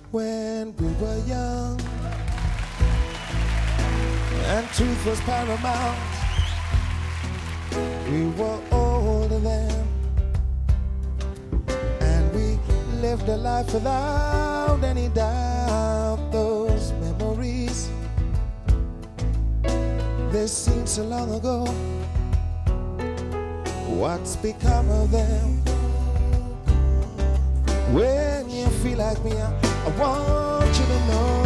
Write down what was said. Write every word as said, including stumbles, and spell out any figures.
when we were young and truth was paramount. We were older then, and we lived a life without any doubt. Those memories, they seem so long ago. What's become of them? When you feel like me, I, I want you to know